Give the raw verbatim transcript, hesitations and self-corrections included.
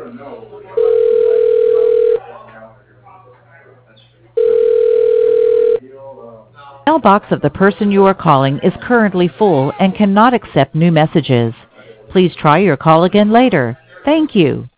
Mailbox of the person you are calling is currently full and cannot accept new messages. Please try your call again later. Thank you.